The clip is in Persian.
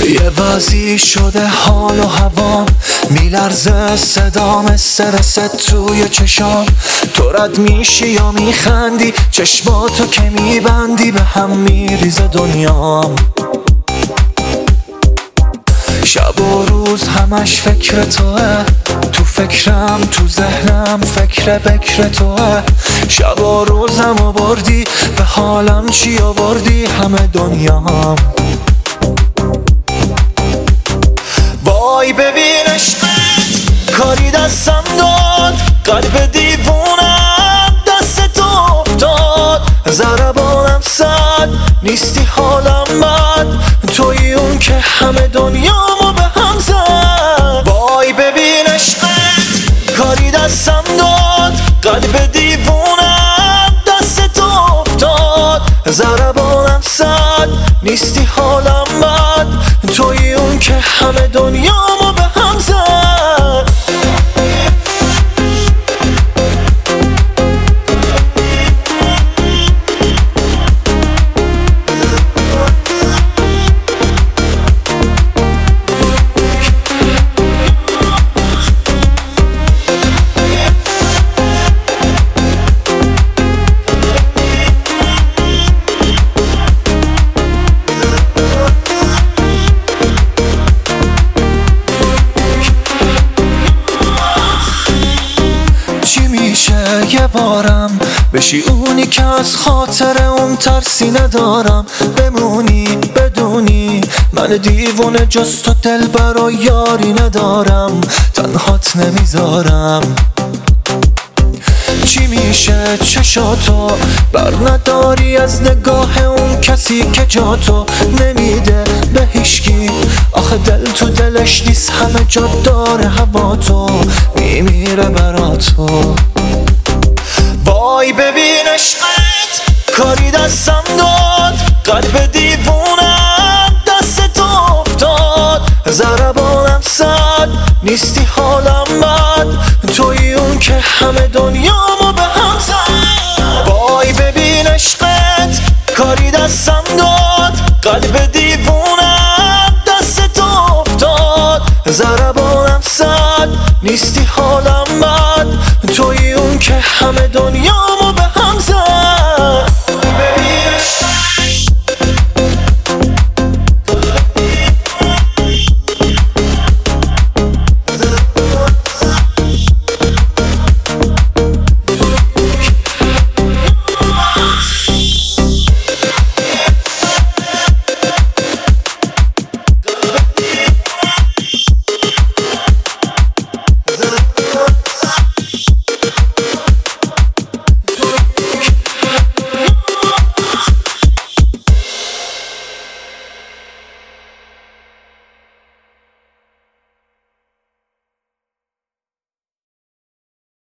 یه وضعی شده حال و هوام، میلرزه صدام، استرست توی چشام. تو رد میشی یا میخندی، چشماتو که میبندی به هم میریزه دنیام. شب و روز همش فکر توه، تو فکرم تو ذهنم فکر بکر توه. شب و روزم آوردی، به حالم چی آوردی همه دنیام. وای ببین عشقت کاری دستم داد، قلب دیوونم دست تو افتاد. ضربانم صد نیستی حالم بد، توی اون که همه دنیامو به هم زد. وای ببین عشقت کاری دستم داد، قلب دیوونم دست تو افتاد. ضربانم صد نیستی حالم بد، توی اون که همه دنیامو به هم زد. یه بارم بشی اونی که از خاطر اون ترسی ندارم، بمونی بدونی من دیوونه جز تو دلبر و یاری ندارم، تنهات نمیذارم. چی میشه چشاتو بر نداری از نگاه اون کسی که جاتو نمیده به هیشکی؟ آخه دل تو دلش نیست، همه جا داره هوا تو میمیره براتو. وای ببین عشقت کاری دستم داد، قلب دیوونم دست تو افتاد. ضربانم صد نیستی حالم بد، توی اون که همه دنیامو به هم زد. وای ببین عشقت کاری دستم داد، قلب دیوونم دست تو افتاد. ضربانم صد نیستی حالم بد، توی اون که همه دنیا